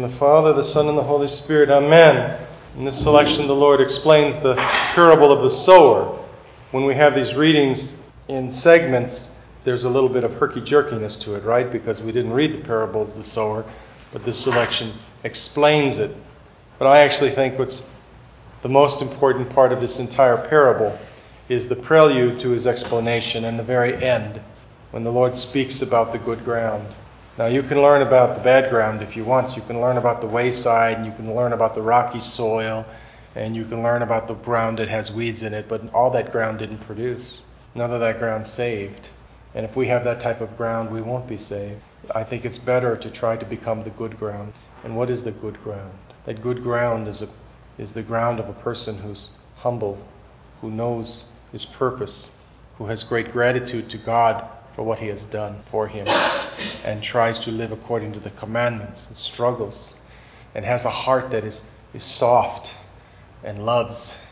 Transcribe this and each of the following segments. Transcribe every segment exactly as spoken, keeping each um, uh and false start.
name of the Father, the Son, and the Holy Spirit. Amen. In this selection, the Lord explains the parable of the sower. When we have these readings in segments, there's a little bit of herky-jerkiness to it, right? Because we didn't read the parable of the sower, but this selection explains it. But I actually think what's the most important part of this entire parable is the prelude to his explanation and the very end, when the Lord speaks about the good ground. Now, you can learn about the bad ground if you want. You can learn about the wayside, and you can learn about the rocky soil, and you can learn about the ground that has weeds in it, but all that ground didn't produce. None of that ground saved. And if we have that type of ground, we won't be saved. I think it's better to try to become the good ground. And what is the good ground? That good ground is a, is the ground of a person who's humble, who knows his purpose, who has great gratitude to God for what he has done for him, and tries to live according to the commandments, and struggles, and has a heart that is, is soft, and loves,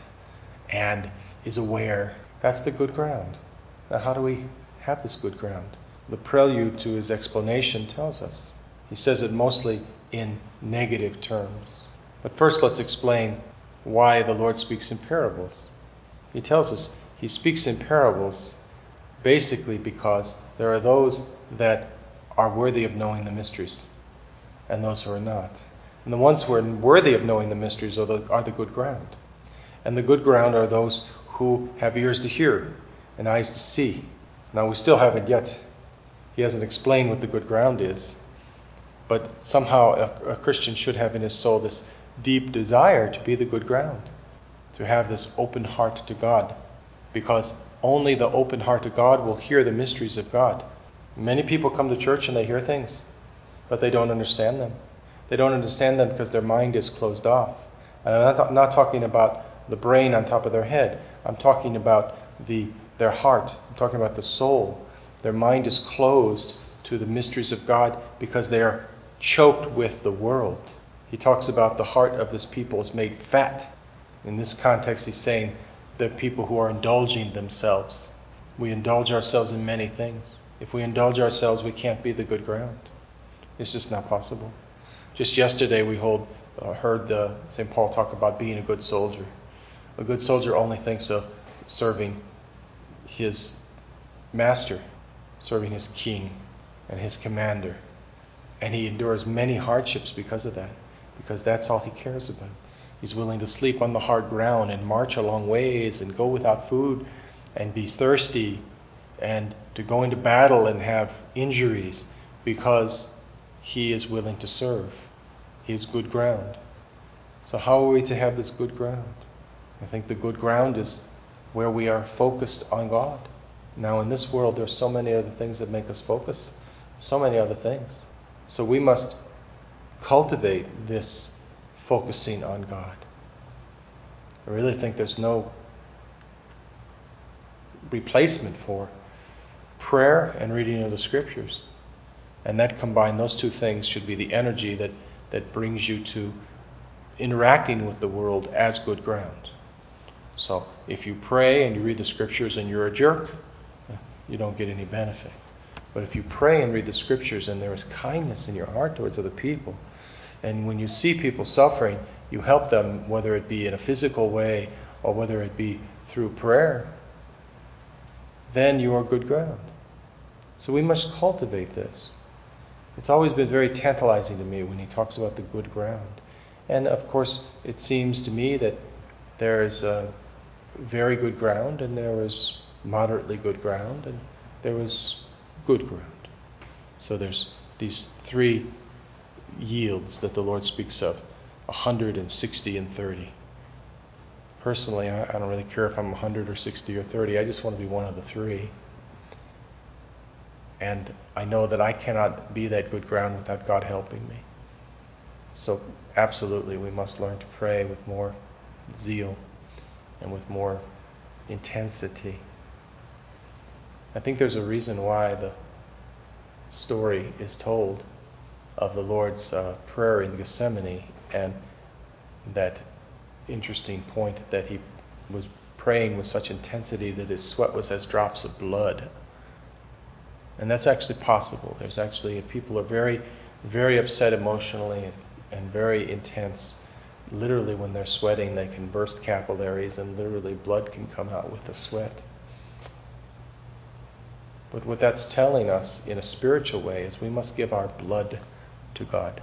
and is aware. That's the good ground. Now, how do we have this good ground? The prelude to his explanation tells us. He says it mostly in negative terms. But first, let's explain why the Lord speaks in parables. He tells us he speaks in parables basically because there are those that are worthy of knowing the mysteries and those who are not. And the ones who are worthy of knowing the mysteries are the, are the good ground. And the good ground are those who have ears to hear and eyes to see. Now, we still haven't yet. He hasn't explained what the good ground is. But somehow a, a Christian should have in his soul this deep desire to be the good ground, to have this open heart to God, because only the open heart to God will hear the mysteries of God. Many people come to church and they hear things, but they don't understand them. They don't understand them because their mind is closed off. And I'm not, not talking about the brain on top of their head. I'm talking about the their heart. I'm talking about the soul. Their mind is closed to the mysteries of God because they are choked with the world. He talks about the heart of this people is made fat. In this context, he's saying the people who are indulging themselves. We indulge ourselves in many things. If we indulge ourselves, we can't be the good ground. It's just not possible. Just yesterday, we hold, uh, heard uh, Saint Paul talk about being a good soldier. A good soldier only thinks of serving his master, serving his king and his commander. And he endures many hardships because of that, because that's all he cares about. He's willing to sleep on the hard ground and march a long ways and go without food and be thirsty and to go into battle and have injuries because he is willing to serve. He is good ground. So how are we to have this good ground? I think the good ground is where we are focused on God. Now in this world there are so many other things that make us focus, so many other things. So we must cultivate this focusing on God. I really think there's no replacement for prayer and reading of the Scriptures. And that combined, those two things should be the energy that, that brings you to interacting with the world as good ground. So if you pray and you read the Scriptures and you're a jerk, you don't get any benefit. But if you pray and read the Scriptures and there is kindness in your heart towards other people, and when you see people suffering, you help them, whether it be in a physical way or whether it be through prayer, then you are good ground. So we must cultivate this. It's always been very tantalizing to me when he talks about the good ground. And of course, it seems to me that there is a very good ground, and there is moderately good ground, and there is good ground. So there's these three yields that the Lord speaks of, one hundred, sixty, and thirty. Personally, I don't really care if I'm one hundred or sixty or thirty. I just want to be one of the three. And I know that I cannot be that good ground without God helping me. So absolutely, we must learn to pray with more zeal and with more intensity. I think there's a reason why the story is told of the Lord's uh, prayer in Gethsemane, and that interesting point that he was praying with such intensity that his sweat was as drops of blood. And that's actually possible. There's actually, people are very, very upset emotionally, and and very intense. Literally, when they're sweating, they can burst capillaries, and literally blood can come out with the sweat. But what that's telling us in a spiritual way is we must give our blood to God.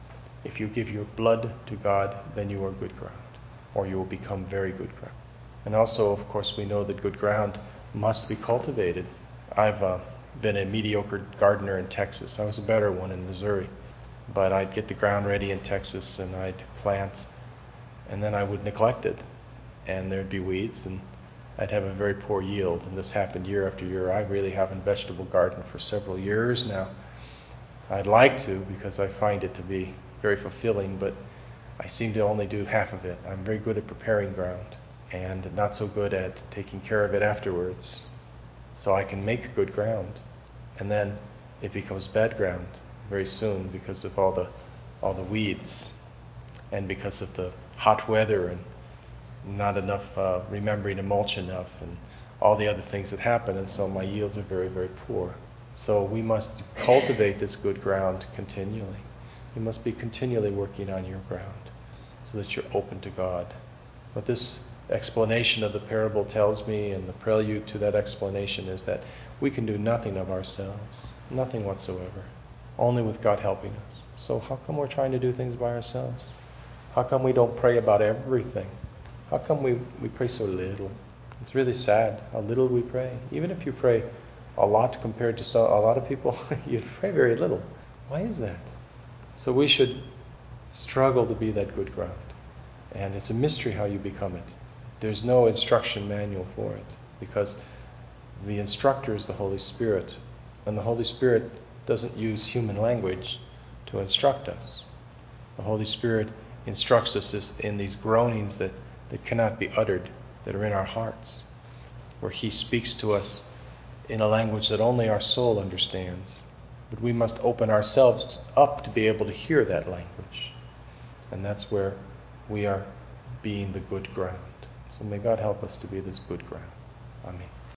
If you give your blood to God, then you are good ground, or you will become very good ground. And also, of course, we know that good ground must be cultivated. I've uh, been a mediocre gardener in Texas. I was a better one in Missouri. But I'd get the ground ready in Texas, and I'd plant, and then I would neglect it, and there'd be weeds, and I'd have a very poor yield. And this happened year after year. I really haven't vegetable gardened for several years now. I'd like to, because I find it to be very fulfilling, but I seem to only do half of it. I'm very good at preparing ground, and not so good at taking care of it afterwards. So I can make good ground, and then it becomes bad ground very soon because of all the all the weeds, and because of the hot weather, and not enough uh, remembering to mulch enough, and all the other things that happen, and so my yields are very, very poor. So we must cultivate this good ground continually. You must be continually working on your ground so that you're open to God. What this explanation of the parable tells me, and the prelude to that explanation, is that we can do nothing of ourselves, nothing whatsoever, only with God helping us. So how come we're trying to do things by ourselves? How come we don't pray about everything? How come we, we pray so little? It's really sad how little we pray. Even if you pray a lot compared to so, a lot of people, you pray very little. Why is that? So we should struggle to be that good ground. And it's a mystery how you become it. There's no instruction manual for it, because the instructor is the Holy Spirit. And the Holy Spirit doesn't use human language to instruct us. The Holy Spirit instructs us in these groanings that, that cannot be uttered, that are in our hearts, where He speaks to us in a language that only our soul understands. But we must open ourselves up to be able to hear that language. And that's where we are being the good ground. So may God help us to be this good ground. Amen.